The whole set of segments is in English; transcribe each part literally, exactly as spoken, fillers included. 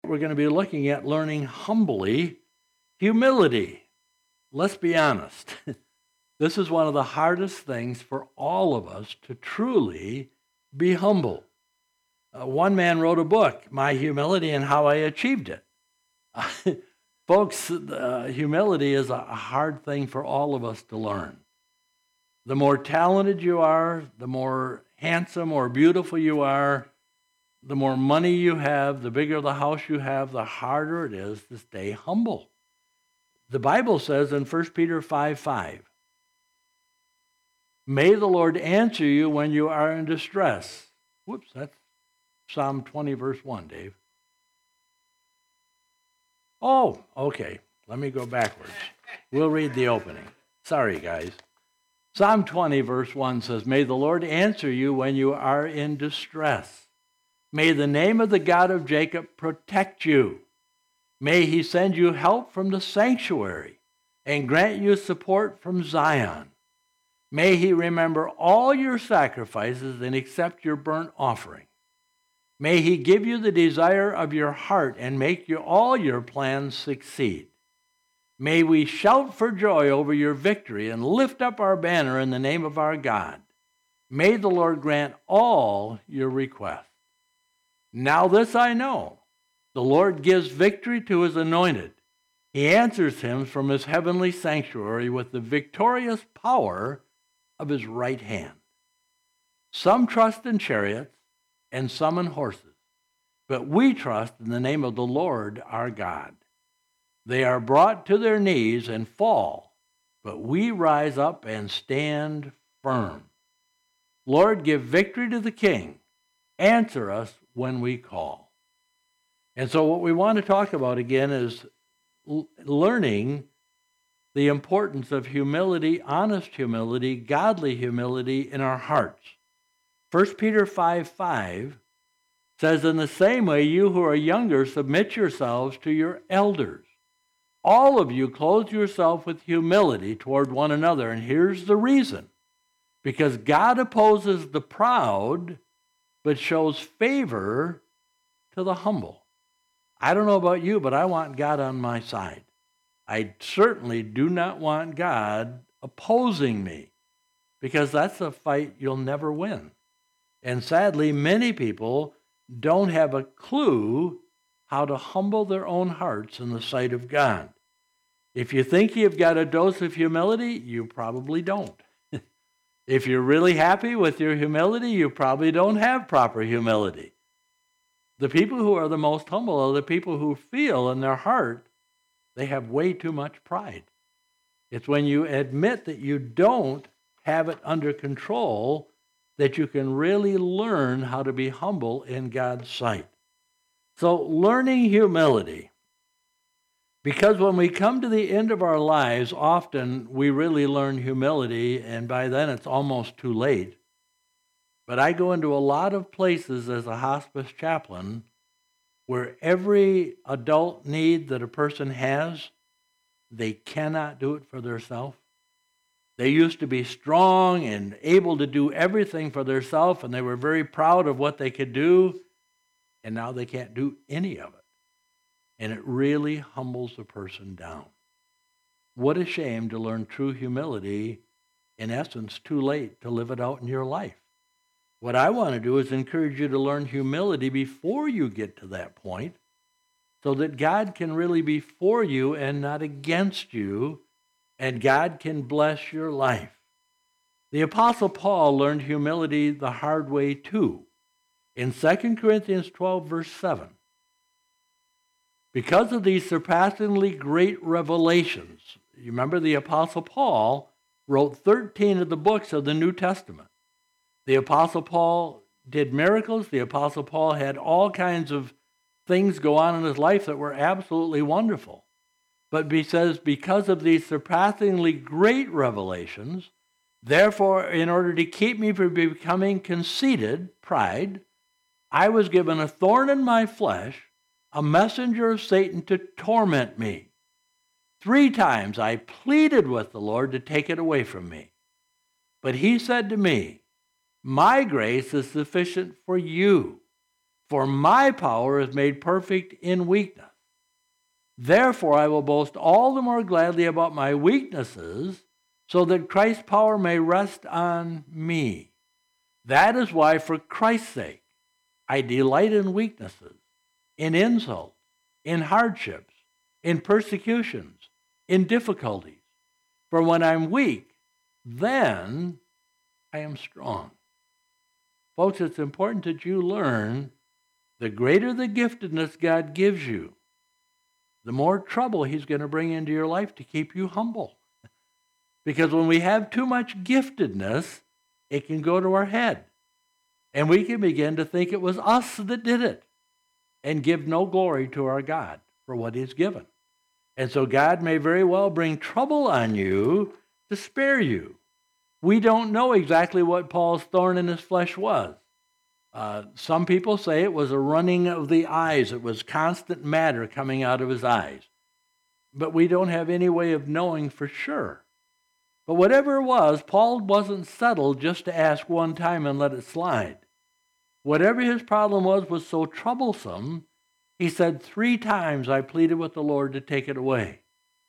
we're going to be looking at learning humbly humility. Let's be honest. This is one of the hardest things for all of us to truly be humble. Uh, one man wrote a book, My Humility and How I Achieved It. Folks, uh, humility is a hard thing for all of us to learn. The more talented you are, the more handsome or beautiful you are, the more money you have, the bigger the house you have, the harder it is to stay humble. The Bible says in First Peter five five, may the Lord answer you when you are in distress. Whoops, that's Psalm twenty, verse one, Dave. Oh, okay. Let me go backwards. We'll read the opening. Sorry, guys. Psalm twenty, verse one says, may the Lord answer you when you are in distress. May the name of the God of Jacob protect you. May he send you help from the sanctuary and grant you support from Zion. May he remember all your sacrifices and accept your burnt offering. May he give you the desire of your heart and make you all your plans succeed. May we shout for joy over your victory and lift up our banner in the name of our God. May the Lord grant all your requests. Now this I know, the Lord gives victory to his anointed. He answers him from his heavenly sanctuary with the victorious power of his right hand. Some trust in chariots and some in horses, but we trust in the name of the Lord our God. They are brought to their knees and fall, but we rise up and stand firm. Lord, give victory to the King. Answer us when we call. And so what we want to talk about again is l- learning the importance of humility, honest humility, godly humility in our hearts. First Peter five five says, in the same way, you who are younger, submit yourselves to your elders. All of you clothe yourself with humility toward one another. And here's the reason. Because God opposes the proud, but shows favor to the humble. I don't know about you, but I want God on my side. I certainly do not want God opposing me, because that's a fight you'll never win. And sadly, many people don't have a clue how to humble their own hearts in the sight of God. If you think you've got a dose of humility, you probably don't. If you're really happy with your humility, you probably don't have proper humility. The people who are the most humble are the people who feel in their heart they have way too much pride. It's when you admit that you don't have it under control that you can really learn how to be humble in God's sight. So learning humility, because when we come to the end of our lives, often we really learn humility, and by then it's almost too late. But I go into a lot of places as a hospice chaplain where every adult need that a person has, they cannot do it for themselves. They used to be strong and able to do everything for themselves, and they were very proud of what they could do, and now they can't do any of it. And it really humbles a person down. What a shame to learn true humility, in essence, too late to live it out in your life. What I want to do is encourage you to learn humility before you get to that point, so that God can really be for you and not against you, and God can bless your life. The Apostle Paul learned humility the hard way too. In Second Corinthians twelve, verse seven, because of these surpassingly great revelations, you remember the Apostle Paul wrote thirteen of the books of the New Testament. The Apostle Paul did miracles. The Apostle Paul had all kinds of things go on in his life that were absolutely wonderful. But he says, because of these surpassingly great revelations, therefore, in order to keep me from becoming conceited, pride, I was given a thorn in my flesh, a messenger of Satan to torment me. Three times I pleaded with the Lord to take it away from me. But he said to me, my grace is sufficient for you, For my power is made perfect in weakness. Therefore, I will boast all the more gladly about my weaknesses, so that Christ's power may rest on me. That is why, for Christ's sake, I delight in weaknesses, in insults, in hardships, in persecutions, in difficulties. For when I'm weak, then I am strong. Folks, it's important that you learn the greater the giftedness God gives you, the more trouble he's going to bring into your life to keep you humble. Because when we have too much giftedness, it can go to our head. And we can begin to think it was us that did it and give no glory to our God for what he's given. And so God may very well bring trouble on you to spare you. We don't know exactly what Paul's thorn in his flesh was. Uh, some people say it was a running of the eyes. It was constant matter coming out of his eyes. But we don't have any way of knowing for sure. But whatever it was, Paul wasn't settled just to ask one time and let it slide. Whatever his problem was was so troublesome, he said, three times I pleaded with the Lord to take it away.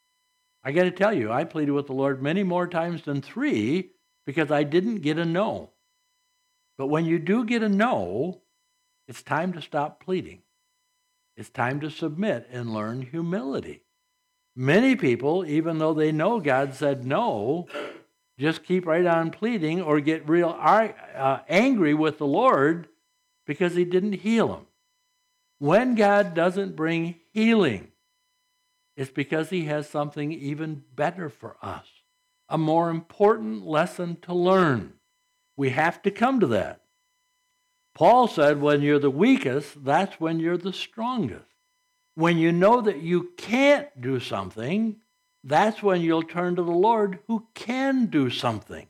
I got to tell you, I pleaded with the Lord many more times than three because I didn't get a no. But when you do get a no, it's time to stop pleading. It's time to submit and learn humility. Many people, even though they know God said no, just keep right on pleading or get real uh, angry with the Lord because he didn't heal them. When God doesn't bring healing, it's because he has something even better for us, a more important lesson to learn. We have to come to that. Paul said when you're the weakest, that's when you're the strongest. When you know that you can't do something, that's when you'll turn to the Lord who can do something.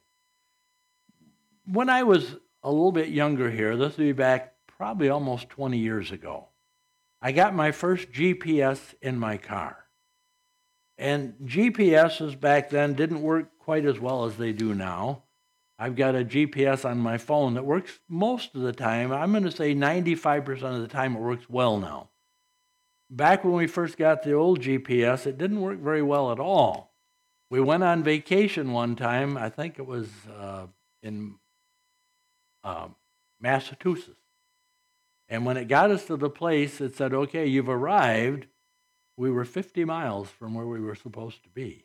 When I was a little bit younger here, this would be back probably almost twenty years ago, I got my first G P S in my car. And G P S's back then didn't work quite as well as they do now. I've got a G P S on my phone that works most of the time. I'm going to say ninety-five percent of the time it works well now. Back when we first got the old G P S, it didn't work very well at all. We went on vacation one time, I think it was uh, in uh, Massachusetts. And when it got us to the place, it said, okay, you've arrived. We were fifty miles from where we were supposed to be.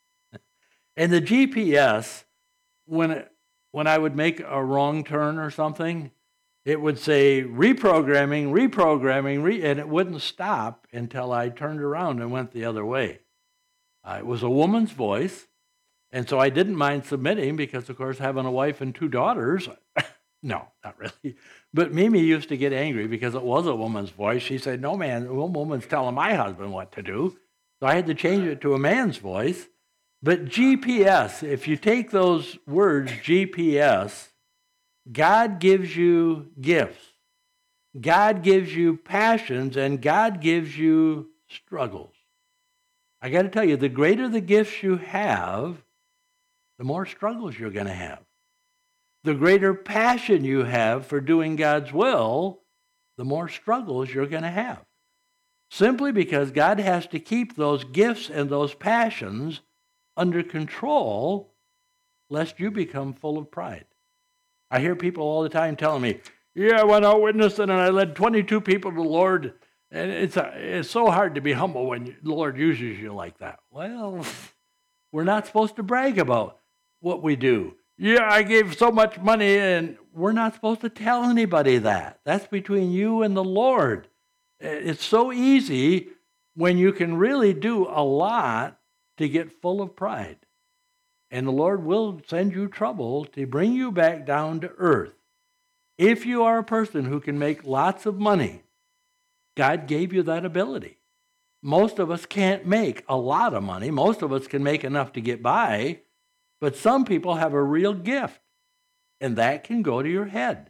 And the G P S, when it, when I would make a wrong turn or something, it would say reprogramming, reprogramming, re- and it wouldn't stop until I turned around and went the other way. Uh, it was a woman's voice, and so I didn't mind submitting because, of course, having a wife and two daughters, no, not really. But Mimi used to get angry because it was a woman's voice. She said, no, man, a woman's telling my husband what to do. So I had to change it to a man's voice. But G P S, if you take those words, G P S, God gives you gifts. God gives you passions, and God gives you struggles. I got to tell you, the greater the gifts you have, the more struggles you're going to have. The greater passion you have for doing God's will, the more struggles you're going to have. Simply because God has to keep those gifts and those passions under control, lest you become full of pride. I hear people all the time telling me, yeah, I went out witnessing and I led twenty-two people to the Lord. And it's, a, it's so hard to be humble when the Lord uses you like that. Well, we're not supposed to brag about what we do. Yeah, I gave so much money, and we're not supposed to tell anybody that. That's between you and the Lord. It's so easy when you can really do a lot to get full of pride. And the Lord will send you trouble to bring you back down to earth. If you are a person who can make lots of money, God gave you that ability. Most of us can't make a lot of money. Most of us can make enough to get by, but some people have a real gift, and that can go to your head.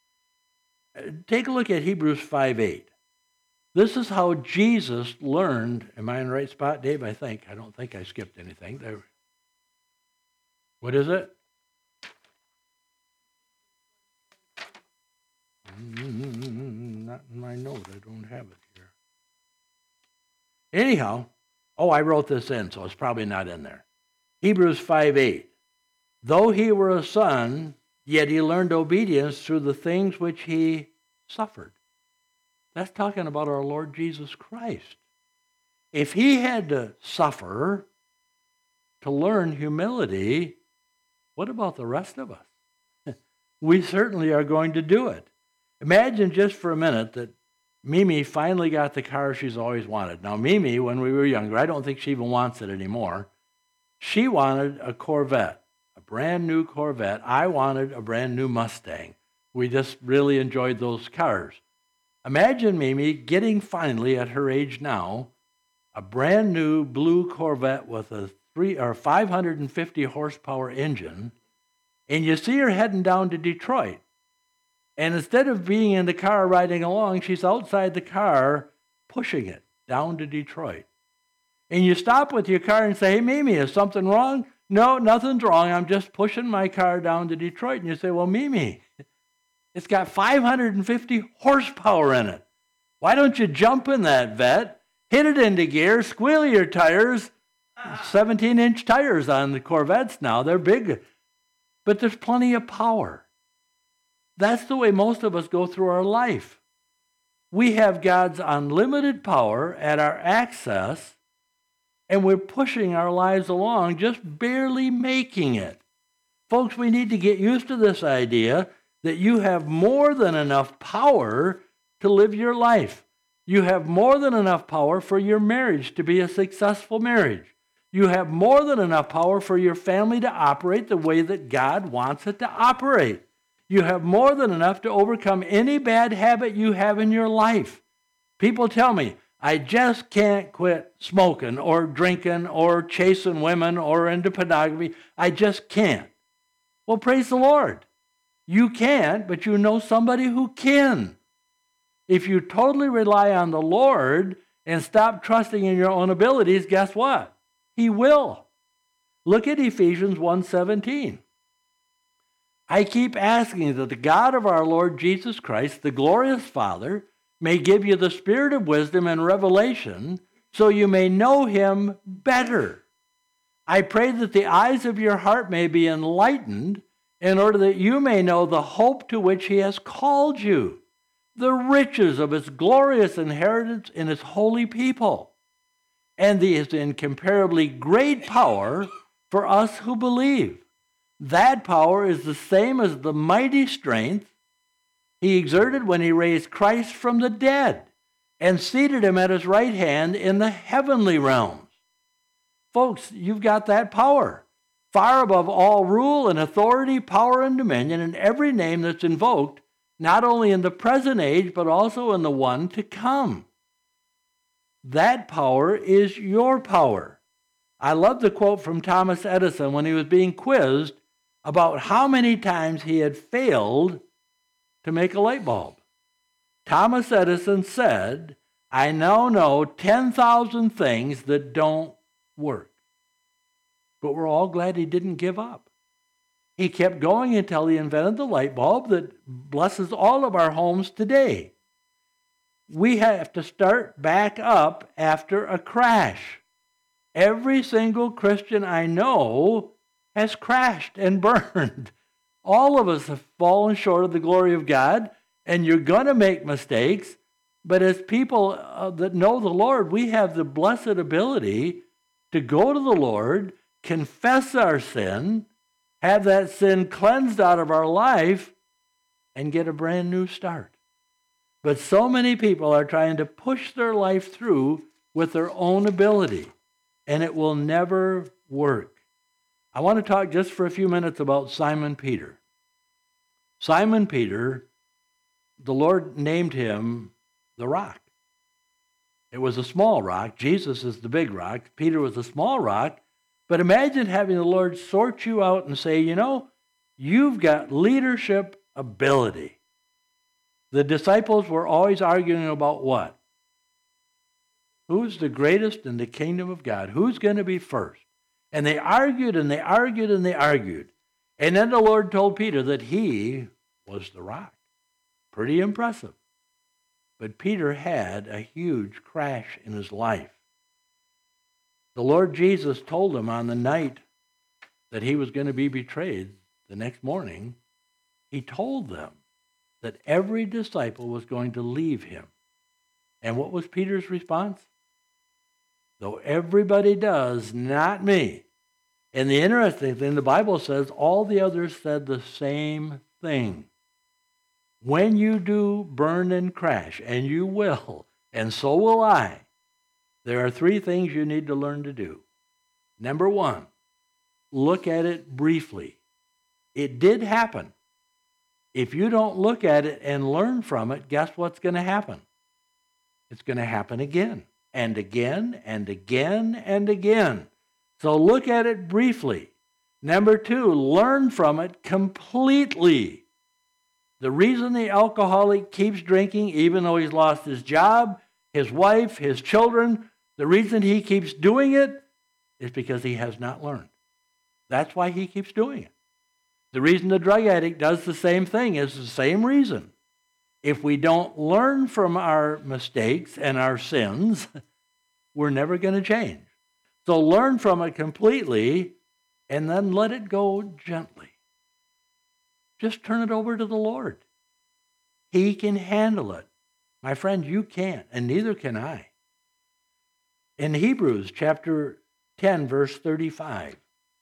Take a look at Hebrews five eight. This is how Jesus learned. Am I in the right spot, Dave? I think. I don't think I skipped anything there. What is it? Mm, not in my note. I don't have it here. Anyhow, oh, I wrote this in, so it's probably not in there. Hebrews five eight. Though he were a son, yet he learned obedience through the things which he suffered. That's talking about our Lord Jesus Christ. If he had to suffer to learn humility, what about the rest of us? We certainly are going to do it. Imagine just for a minute that Mimi finally got the car she's always wanted. Now, Mimi, when we were younger, I don't think she even wants it anymore. She wanted a Corvette, a brand new Corvette. I wanted a brand new Mustang. We just really enjoyed those cars. Imagine Mimi getting finally, at her age now, a brand new blue Corvette with a three or five hundred fifty horsepower engine, and you see her heading down to Detroit. And instead of being in the car riding along, she's outside the car pushing it down to Detroit. And you stop with your car and say, hey, Mimi, is something wrong? No, nothing's wrong. I'm just pushing my car down to Detroit. And you say, well, Mimi, it's got five hundred fifty horsepower in it. Why don't you jump in that vet, hit it into gear, squeal your tires, seventeen-inch tires on the Corvettes now. They're big, but there's plenty of power. That's the way most of us go through our life. We have God's unlimited power at our access, and we're pushing our lives along, just barely making it. Folks, we need to get used to this idea that you have more than enough power to live your life. You have more than enough power for your marriage to be a successful marriage. You have more than enough power for your family to operate the way that God wants it to operate. You have more than enough to overcome any bad habit you have in your life. People tell me, I just can't quit smoking or drinking or chasing women or into pornography. I just can't. Well, praise the Lord. You can't, but you know somebody who can. If you totally rely on the Lord and stop trusting in your own abilities, guess what? He will. Look at Ephesians one seventeen. I keep asking that the God of our Lord Jesus Christ, the glorious Father, may give you the spirit of wisdom and revelation so you may know him better. I pray that the eyes of your heart may be enlightened in order that you may know the hope to which he has called you, the riches of his glorious inheritance in his holy people, and the his incomparably great power for us who believe. That power is the same as the mighty strength he exerted when he raised Christ from the dead and seated him at his right hand in the heavenly realms. Folks, you've got that power, far above all rule and authority, power and dominion, and every name that's invoked, not only in the present age, but also in the one to come. That power is your power. I love the quote from Thomas Edison when he was being quizzed about how many times he had failed to make a light bulb. Thomas Edison said, I now know ten thousand things that don't work. But we're all glad he didn't give up. He kept going until he invented the light bulb that blesses all of our homes today. We have to start back up after a crash. Every single Christian I know has crashed and burned. All of us have fallen short of the glory of God, and you're going to make mistakes, but as people uh, that know the Lord, we have the blessed ability to go to the Lord, confess our sin, have that sin cleansed out of our life, and get a brand new start. But so many people are trying to push their life through with their own ability, and it will never work. I want to talk just for a few minutes about Simon Peter. Simon Peter, the Lord named him the rock. It was a small rock. Jesus is the big rock. Peter was a small rock. But imagine having the Lord sort you out and say, you know, you've got leadership ability. The disciples were always arguing about what? Who's the greatest in the kingdom of God? Who's going to be first? And they argued and they argued and they argued. And then the Lord told Peter that he was the rock. Pretty impressive. But Peter had a huge crash in his life. The Lord Jesus told him on the night that he was going to be betrayed the next morning, he told them that every disciple was going to leave him. And what was Peter's response? Though everybody does, not me. And the interesting thing, the Bible says all the others said the same thing. When you do burn and crash, and you will, and so will I, there are three things you need to learn to do. Number one, look at it briefly. It did happen. If you don't look at it and learn from it, guess what's going to happen? It's going to happen again, and again, and again, and again. So look at it briefly. Number two, learn from it completely. The reason the alcoholic keeps drinking, even though he's lost his job, his wife, his children, the reason he keeps doing it is because he has not learned. That's why he keeps doing it. The reason the drug addict does the same thing is the same reason. If we don't learn from our mistakes and our sins, we're never going to change. So learn from it completely and then let it go gently. Just turn it over to the Lord. He can handle it. My friend, you can't, and neither can I. In Hebrews chapter ten, verse thirty-five,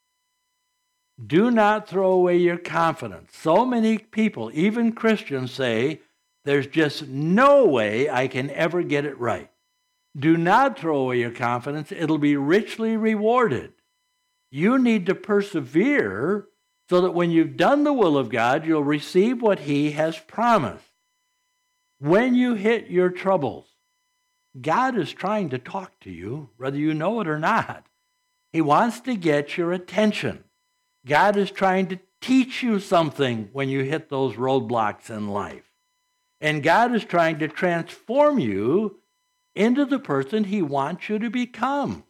do not throw away your confidence. So many people, even Christians, say, there's just no way I can ever get it right. Do not throw away your confidence. It'll be richly rewarded. You need to persevere so that when you've done the will of God, you'll receive what he has promised. When you hit your troubles, God is trying to talk to you, whether you know it or not. He wants to get your attention. God is trying to teach you something when you hit those roadblocks in life. And God is trying to transform you into the person he wants you to become.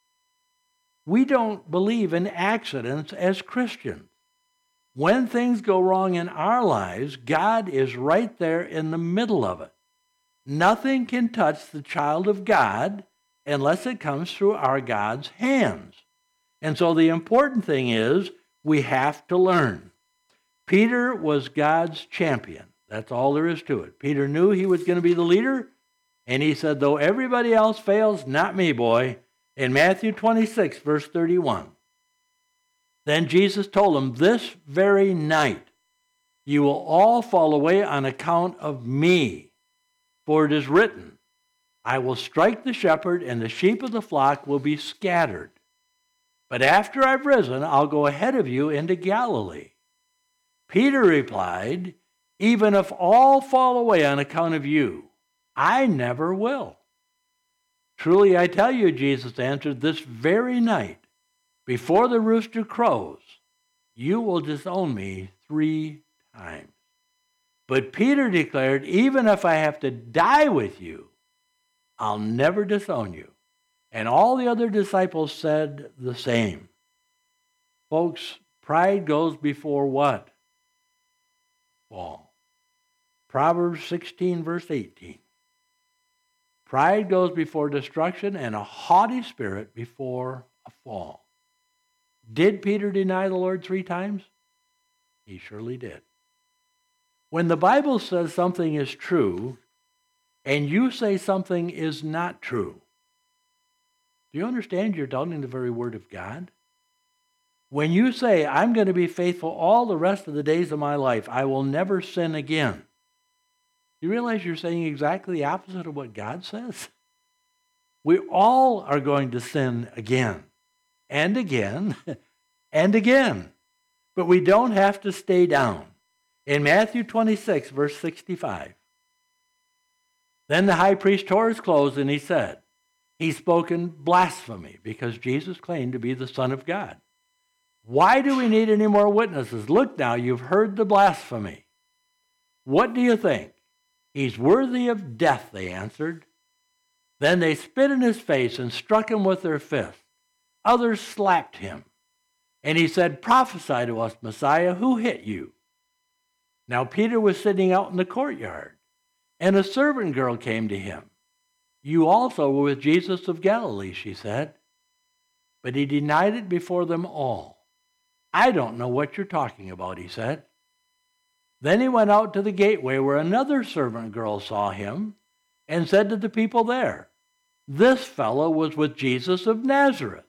We don't believe in accidents as Christians. When things go wrong in our lives, God is right there in the middle of it. Nothing can touch the child of God unless it comes through our God's hands. And so the important thing is we have to learn. Peter was God's champion. That's all there is to it. Peter knew he was going to be the leader, and he said, though everybody else fails, not me, boy. In Matthew twenty-six, verse thirty-one, then Jesus told him, this very night you will all fall away on account of me. For it is written, I will strike the shepherd, and the sheep of the flock will be scattered. But after I've risen, I'll go ahead of you into Galilee. Peter replied, even if all fall away on account of you, I never will. Truly I tell you, Jesus answered, this very night, before the rooster crows, you will disown me three times. But Peter declared, even if I have to die with you, I'll never disown you. And all the other disciples said the same. Folks, pride goes before what? Fall. Proverbs sixteen, verse eighteen. Pride goes before destruction, and a haughty spirit before a fall. Did Peter deny the Lord three times? He surely did. When the Bible says something is true, and you say something is not true, do you understand you're doubting the very word of God? When you say, I'm going to be faithful all the rest of the days of my life, I will never sin again, you realize you're saying exactly the opposite of what God says? We all are going to sin again, and again, and again. But we don't have to stay down. In Matthew twenty-six, verse sixty-five, then the high priest tore his clothes, and he said, he's spoken blasphemy, because Jesus claimed to be the Son of God. Why do we need any more witnesses? Look now, you've heard the blasphemy. What do you think? He's worthy of death, they answered. Then they spit in his face and struck him with their fists. Others slapped him. And he said, prophesy to us, Messiah, who hit you? Now Peter was sitting out in the courtyard, and a servant girl came to him. You also were with Jesus of Galilee, she said. But he denied it before them all. I don't know what you're talking about, he said. Then he went out to the gateway where another servant girl saw him and said to the people there, this fellow was with Jesus of Nazareth.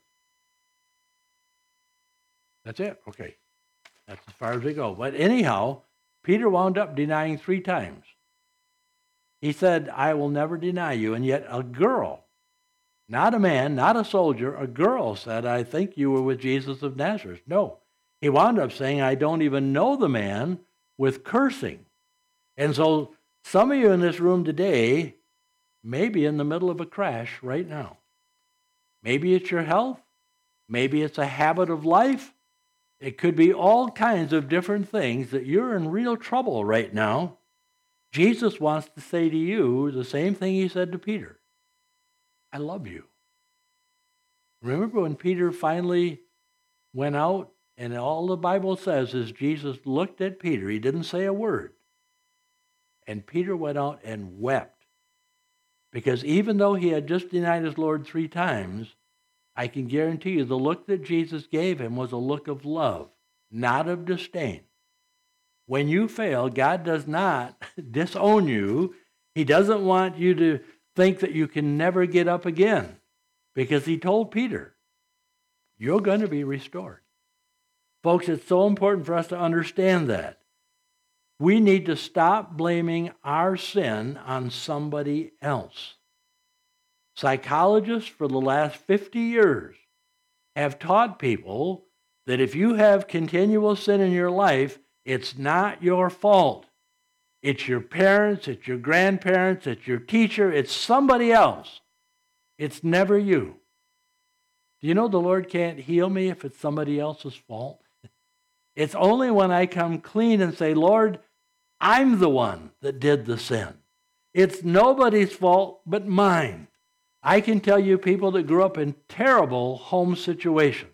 That's it. Okay. That's as far as we go. But anyhow, Peter wound up denying three times. He said, I will never deny you. And yet a girl, not a man, not a soldier, a girl said, I think you were with Jesus of Nazareth. No. He wound up saying, I don't even know the man, with cursing. And so some of you in this room today may be in the middle of a crash right now. Maybe it's your health. Maybe it's a habit of life. It could be all kinds of different things that you're in real trouble right now. Jesus wants to say to you the same thing he said to Peter. I love you. Remember when Peter finally went out, and all the Bible says is Jesus looked at Peter. He didn't say a word. And Peter went out and wept. Because even though he had just denied his Lord three times, I can guarantee you the look that Jesus gave him was a look of love, not of disdain. When you fail, God does not disown you. He doesn't want you to think that you can never get up again. Because he told Peter, you're going to be restored. Folks, it's so important for us to understand that. We need to stop blaming our sin on somebody else. Psychologists for the last fifty years have taught people that if you have continual sin in your life, it's not your fault. It's your parents, it's your grandparents, it's your teacher, it's somebody else. It's never you. Do you know the Lord can't heal me if it's somebody else's fault? It's only when I come clean and say, Lord, I'm the one that did the sin. It's nobody's fault but mine. I can tell you people that grew up in terrible home situations,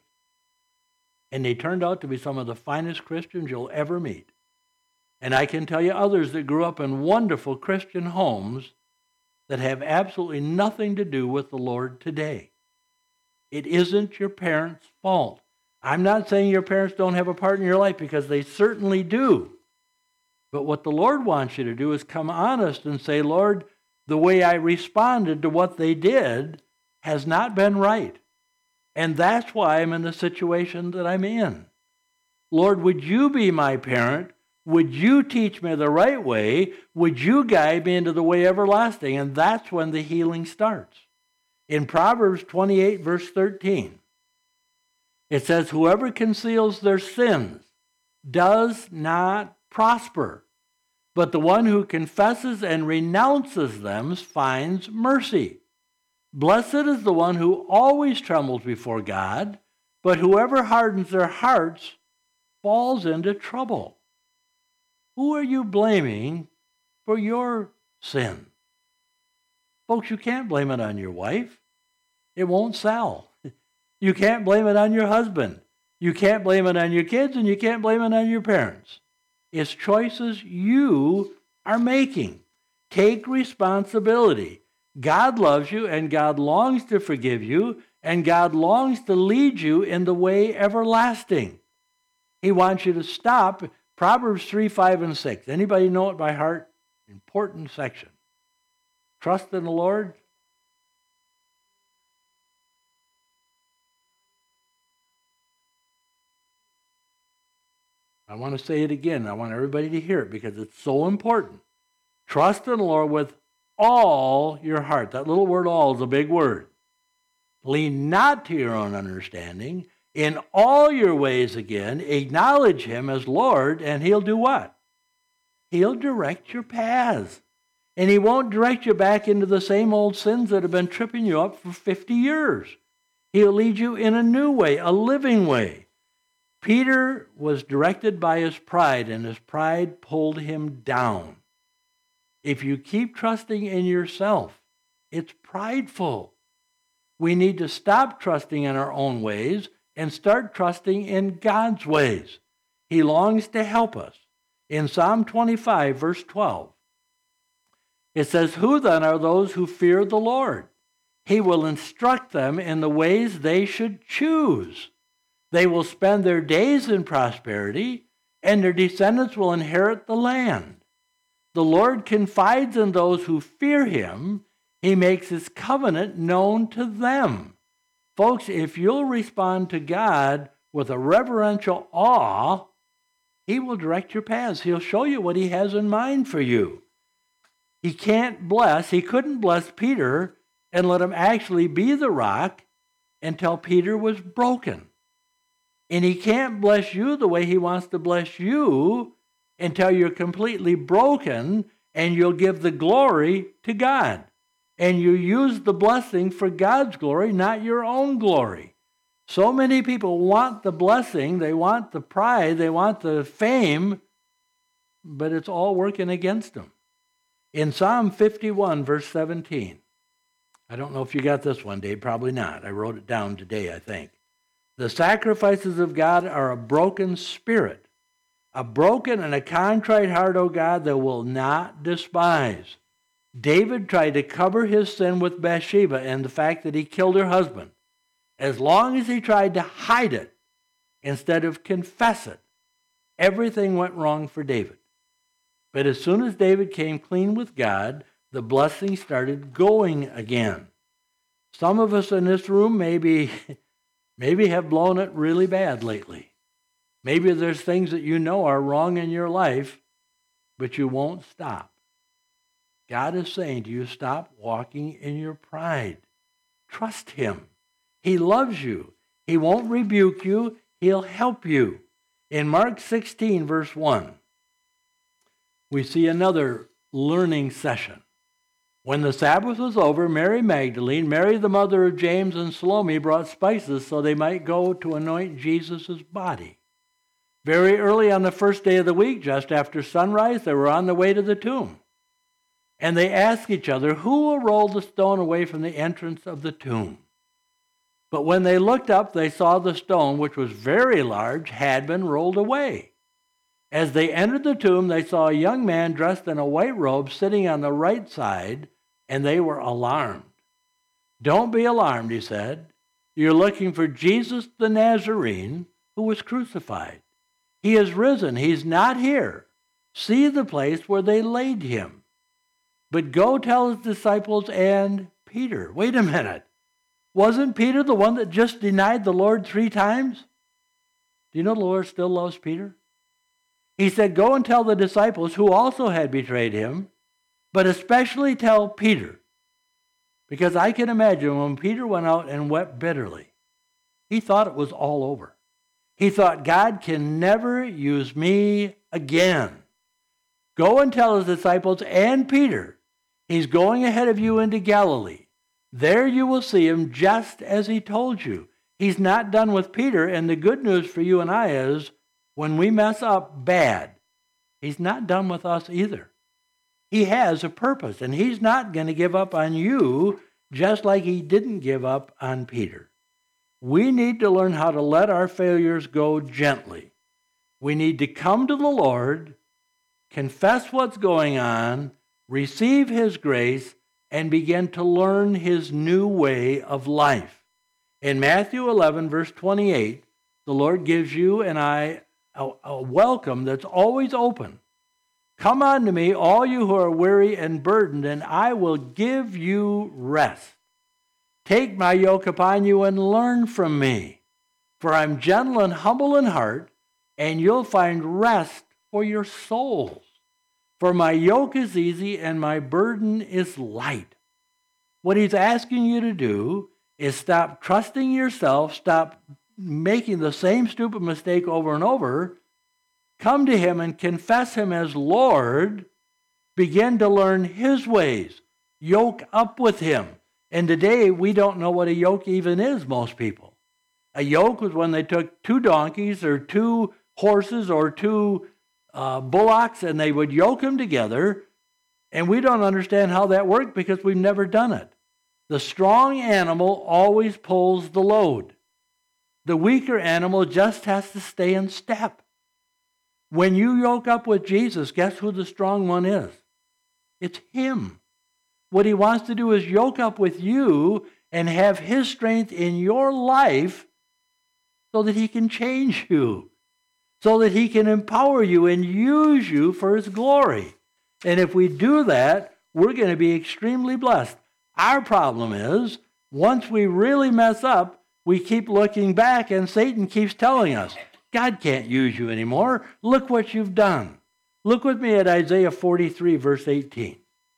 and they turned out to be some of the finest Christians you'll ever meet. And I can tell you others that grew up in wonderful Christian homes that have absolutely nothing to do with the Lord today. It isn't your parents' fault. I'm not saying your parents don't have a part in your life, because they certainly do. But what the Lord wants you to do is come honest and say, Lord, the way I responded to what they did has not been right. And that's why I'm in the situation that I'm in. Lord, would you be my parent? Would you teach me the right way? Would you guide me into the way everlasting? And that's when the healing starts. In Proverbs twenty-eight, verse thirteen, it says, whoever conceals their sins does not prosper, but the one who confesses and renounces them finds mercy. Blessed is the one who always trembles before God, but whoever hardens their hearts falls into trouble. Who are you blaming for your sin? Folks, you can't blame it on your wife. It won't sell. You can't blame it on your husband. You can't blame it on your kids, and you can't blame it on your parents. It's choices you are making. Take responsibility. God loves you, and God longs to forgive you, and God longs to lead you in the way everlasting. He wants you to stop. Proverbs three, five, and six. Anybody know it by heart? Important section. Trust in the Lord. I want to say it again. I want everybody to hear it because it's so important. Trust in the Lord with all your heart. That little word all is a big word. Lean not to your own understanding. In all your ways, again, acknowledge him as Lord, and he'll do what? He'll direct your paths. And he won't direct you back into the same old sins that have been tripping you up for fifty years. He'll lead you in a new way, a living way. Peter was directed by his pride, and his pride pulled him down. If you keep trusting in yourself, it's prideful. We need to stop trusting in our own ways and start trusting in God's ways. He longs to help us. In Psalm twenty-five, verse twelve, it says, "Who then are those who fear the Lord? He will instruct them in the ways they should choose. They will spend their days in prosperity, and their descendants will inherit the land. The Lord confides in those who fear him. He makes his covenant known to them." Folks, if you'll respond to God with a reverential awe, he will direct your paths. He'll show you what he has in mind for you. He can't bless, he couldn't bless Peter and let him actually be the rock until Peter was broken. And he can't bless you the way he wants to bless you until you're completely broken and you'll give the glory to God. And you use the blessing for God's glory, not your own glory. So many people want the blessing, they want the pride, they want the fame, but it's all working against them. In Psalm fifty-one, verse seventeen, I don't know if you got this one, Dave, probably not. I wrote it down today, I think. "The sacrifices of God are a broken spirit, a broken and a contrite heart, O God, that will not despise." David tried to cover his sin with Bathsheba and the fact that he killed her husband. As long as he tried to hide it instead of confess it, everything went wrong for David. But as soon as David came clean with God, the blessing started going again. Some of us in this room maybe, maybe have blown it really bad lately. Maybe there's things that you know are wrong in your life, but you won't stop. God is saying to you, stop walking in your pride. Trust him. He loves you. He won't rebuke you. He'll help you. In Mark sixteen, verse one, we see another learning session. "When the Sabbath was over, Mary Magdalene, Mary the mother of James, and Salome brought spices so they might go to anoint Jesus' body. Very early on the first day of the week, just after sunrise, they were on the way to the tomb. And they asked each other, 'Who will roll the stone away from the entrance of the tomb?' But when they looked up, they saw the stone, which was very large, had been rolled away. As they entered the tomb, they saw a young man dressed in a white robe sitting on the right side, and they were alarmed. 'Don't be alarmed,' he said. 'You're looking for Jesus the Nazarene, who was crucified. He is risen. He's not here. See the place where they laid him. But go tell his disciples and Peter.'" Wait a minute. Wasn't Peter the one that just denied the Lord three times? Do you know the Lord still loves Peter? He said, "Go and tell the disciples who also had betrayed him, but especially tell Peter." Because I can imagine when Peter went out and wept bitterly, he thought it was all over. He thought, God can never use me again. Go and tell his disciples and Peter, he's going ahead of you into Galilee. There you will see him just as he told you. He's not done with Peter, and the good news for you and I is, when we mess up bad, he's not done with us either. He has a purpose, and he's not going to give up on you just like he didn't give up on Peter. We need to learn how to let our failures go gently. We need to come to the Lord, confess what's going on, receive his grace, and begin to learn his new way of life. In Matthew eleven, verse twenty-eight, the Lord gives you and I a, a welcome that's always open. "Come unto me, all you who are weary and burdened, and I will give you rest. Take my yoke upon you and learn from me, for I'm gentle and humble in heart, and you'll find rest for your souls. For my yoke is easy and my burden is light." What he's asking you to do is stop trusting yourself, stop making the same stupid mistake over and over. Come to him and confess him as Lord. Begin to learn his ways. Yoke up with him. And today, we don't know what a yoke even is, most people. A yoke was when they took two donkeys or two horses or two uh, bullocks and they would yoke them together. And we don't understand how that worked because we've never done it. The strong animal always pulls the load. The weaker animal just has to stay in step. When you yoke up with Jesus, guess who the strong one is? It's him. What he wants to do is yoke up with you and have his strength in your life so that he can change you, so that he can empower you and use you for his glory. And if we do that, we're going to be extremely blessed. Our problem is, once we really mess up, we keep looking back and Satan keeps telling us, God can't use you anymore. Look what you've done. Look with me at Isaiah forty-three, verse eighteen.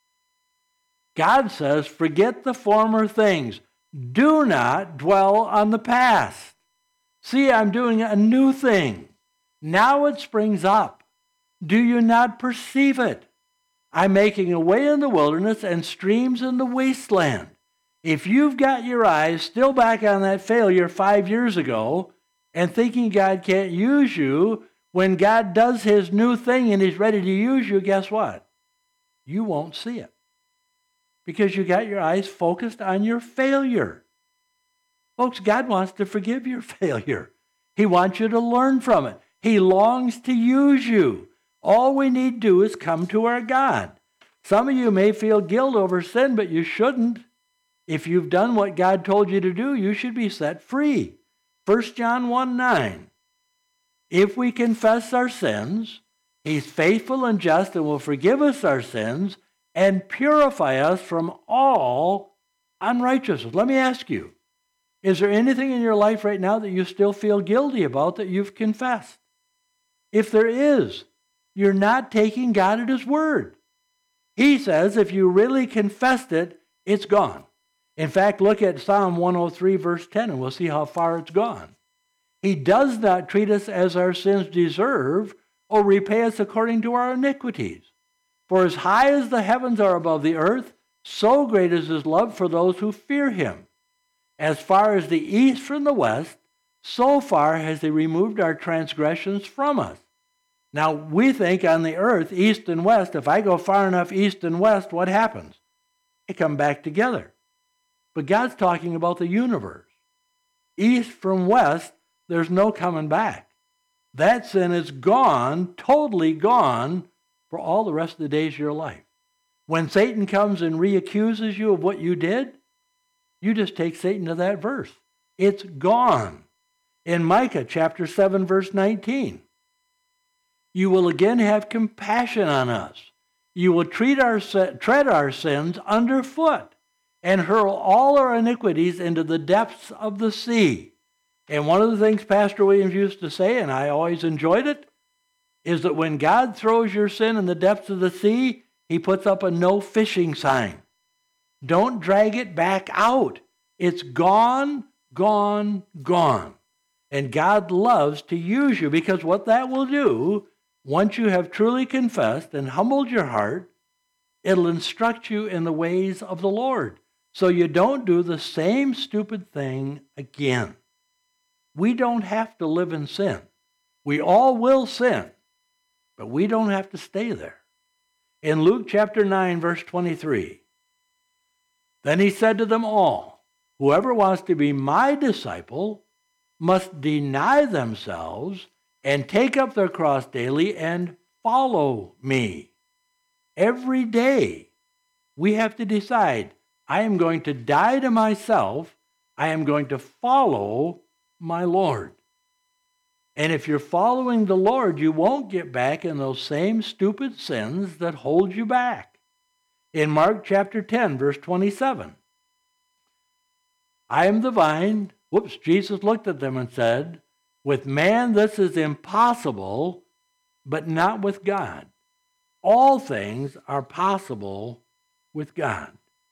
God says, forget the former things. Do not dwell on the past. See, I'm doing a new thing. Now it springs up. Do you not perceive it? I'm making a way in the wilderness and streams in the wasteland. If you've got your eyes still back on that failure five years ago and thinking God can't use you, when God does his new thing and he's ready to use you, guess what? You won't see it because you got your eyes focused on your failure. Folks, God wants to forgive your failure. He wants you to learn from it. He longs to use you. All we need to do is come to our God. Some of you may feel guilt over sin, but you shouldn't. If you've done what God told you to do, you should be set free. First John one nine. If we confess our sins, he's faithful and just and will forgive us our sins and purify us from all unrighteousness. Let me ask you, is there anything in your life right now that you still feel guilty about that you've confessed? If there is, you're not taking God at his word. He says if you really confessed it, it's gone. In fact, look at Psalm one oh three, verse ten, and we'll see how far it's gone. He does not treat us as our sins deserve or repay us according to our iniquities. For as high as the heavens are above the earth, so great is his love for those who fear him. As far as the east from the west, so far has he removed our transgressions from us. Now, we think on the earth, east and west, if I go far enough east and west, what happens? They come back together. But God's talking about the universe. East from west, there's no coming back. That sin is gone, totally gone, for all the rest of the days of your life. When Satan comes and reaccuses you of what you did, you just take Satan to that verse. It's gone. In Micah chapter seven, verse nineteen, you will again have compassion on us. You will treat our, tread our sins underfoot and hurl all our iniquities into the depths of the sea. And one of the things Pastor Williams used to say, and I always enjoyed it, is that when God throws your sin in the depths of the sea, he puts up a no fishing sign. Don't drag it back out. It's gone, gone, gone. And God loves to use you because what that will do, once you have truly confessed and humbled your heart, it'll instruct you in the ways of the Lord so you don't do the same stupid thing again. We don't have to live in sin. We all will sin, but we don't have to stay there. In Luke chapter nine, verse twenty-three, then he said to them all, whoever wants to be my disciple must deny themselves and take up their cross daily and follow me. Every day we have to decide, I am going to die to myself. I am going to follow my Lord. And if you're following the Lord, you won't get back in those same stupid sins that hold you back. In Mark chapter ten, verse twenty-seven, I am the vine. Whoops, Jesus looked at them and said, with man this is impossible, but not with God. All things are possible with God.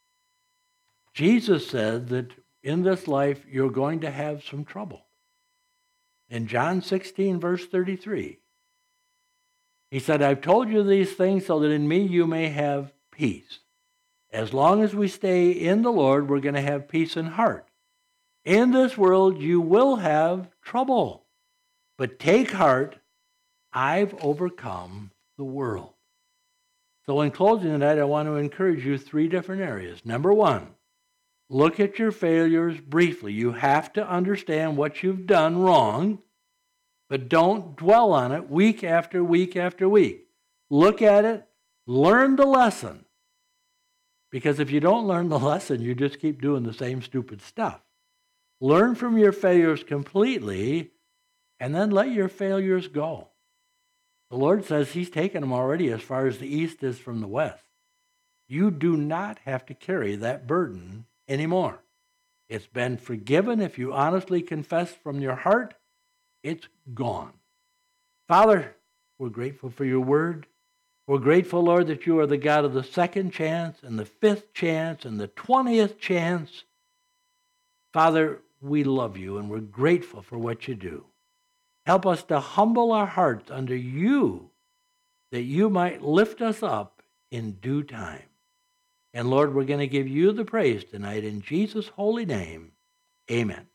Jesus said that in this life you're going to have some trouble. In John sixteen, verse thirty-three, he said, I've told you these things so that in me you may have peace. As long as we stay in the Lord, we're going to have peace in heart. In this world you will have trouble, but take heart, I've overcome the world. So in closing tonight, I want to encourage you three different areas. Number one, look at your failures briefly. You have to understand what you've done wrong, But don't dwell on it week after week after week. Look at it, learn the lesson. Because if you don't learn the lesson, you just keep doing the same stupid stuff. Learn from your failures completely, and then let your failures go. The Lord says he's taken them already as far as the east is from the west. You do not have to carry that burden anymore. It's been forgiven. If you honestly confess from your heart, it's gone. Father, we're grateful for your word. We're grateful, Lord, that you are the God of the second chance and the fifth chance and the twentieth chance. Father, we love you and we're grateful for what you do. Help us to humble our hearts under you, that you might lift us up in due time. And Lord, we're going to give you the praise tonight in Jesus' holy name. Amen.